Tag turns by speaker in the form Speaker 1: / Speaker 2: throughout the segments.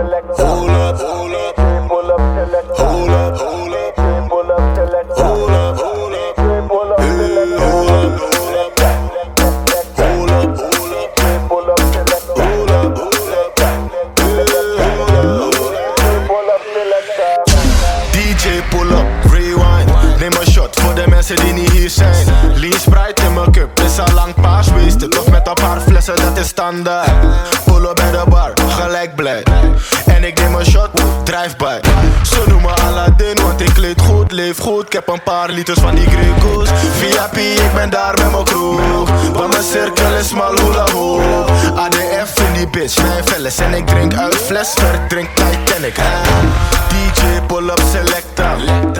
Speaker 1: Hold up, hold up, hold up, hold up, hold up, hold up, hold up, hold up, hold up, DJ pull up, rewind. Neem een shot voor de mensen die niet hier zijn. Lean Sprite in mijn cup, is al lang paars geweest. Of met een paar flessen, dat is standaard. Pull up bij de bar, gelijk blij. En ik neem een shot, drive-by. Ze noemen Aladdin, want ik kleed goed, leef goed. Ik heb een paar liters van die Grey Goose. VIP, ik ben daar met mijn crew. Want mijn cirkel is mal hula hoop. ADF in die bitch, mijn velles. En ik drink uit fles, ver drink Titanic. DJ pull up selecta.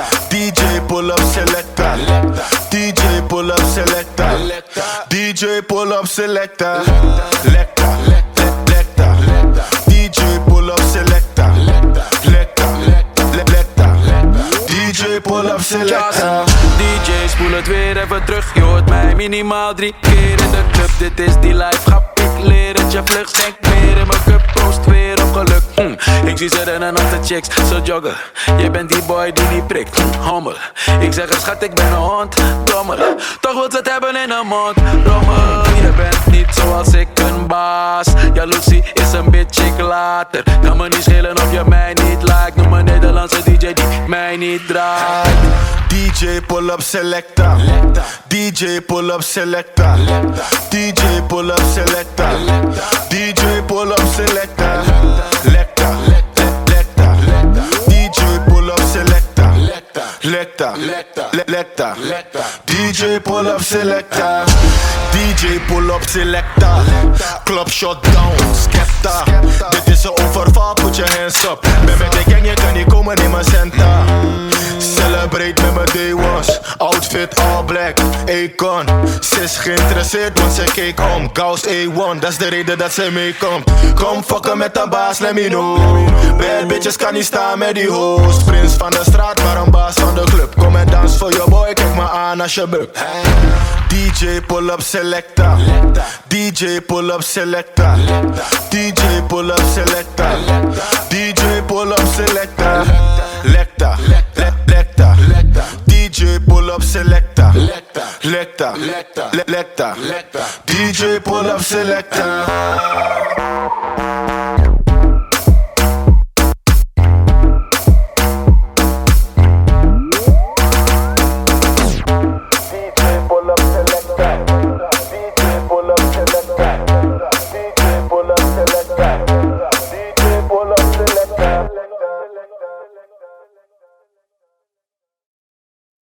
Speaker 1: DJ pull up selecta. DJ pull up selecta. DJ pull up selecta. Lecta, lecta. DJ pull up selecta. Lecta, lecta. DJ pull up selecta.
Speaker 2: DJ spoel het weer even terug. Je hoort mij minimaal 3 keer in de club. Dit is die life, grap ik leer het je vlug. Schenk meer in mijn cup, proost weer op geluk. Ik zie ze rennen achter chicks, zo joggen. Je bent die boy die niet prikt, hommel. Ik zeg er schat, ik ben een hond, dommel. Toch wil ze het hebben in een mond, rommel. Je bent niet zoals ik een baas. Jaloezie is een bitch, ik later. Kan me niet schelen of je mij niet lijkt. Noem een Nederlandse DJ die mij niet draait.
Speaker 1: DJ pull up selecta. DJ pull up selecta. DJ pull up selecta. DJ pull up selecta. Lecta, lecta. DJ pull up selecta. Lecta, lecta. DJ pull up selecta. DJ pull up selecta. Club shut down, skepta. Dit is een overval, put your hands up. Ben met de gang, je kan niet komen in mijn centa. Celebrate met mijn day ones. Outfit all black, Akon. Ze is geïnteresseerd, want ze keek om. Gauss A1, dat is de reden dat ze meekomt. Kom fokken met de baas, let me know. Bad bitches kan niet staan met die host. Prins van de straat, maar een baas van de club. Kom en dans voor je boy, kijk me aan als je bukt. DJ pull up selecta. DJ pull up selecta. DJ pull up selecta. DJ pull up selecta. Lecta, lecta. DJ pull up selecta. Lecta, lecta. DJ pull up selecta.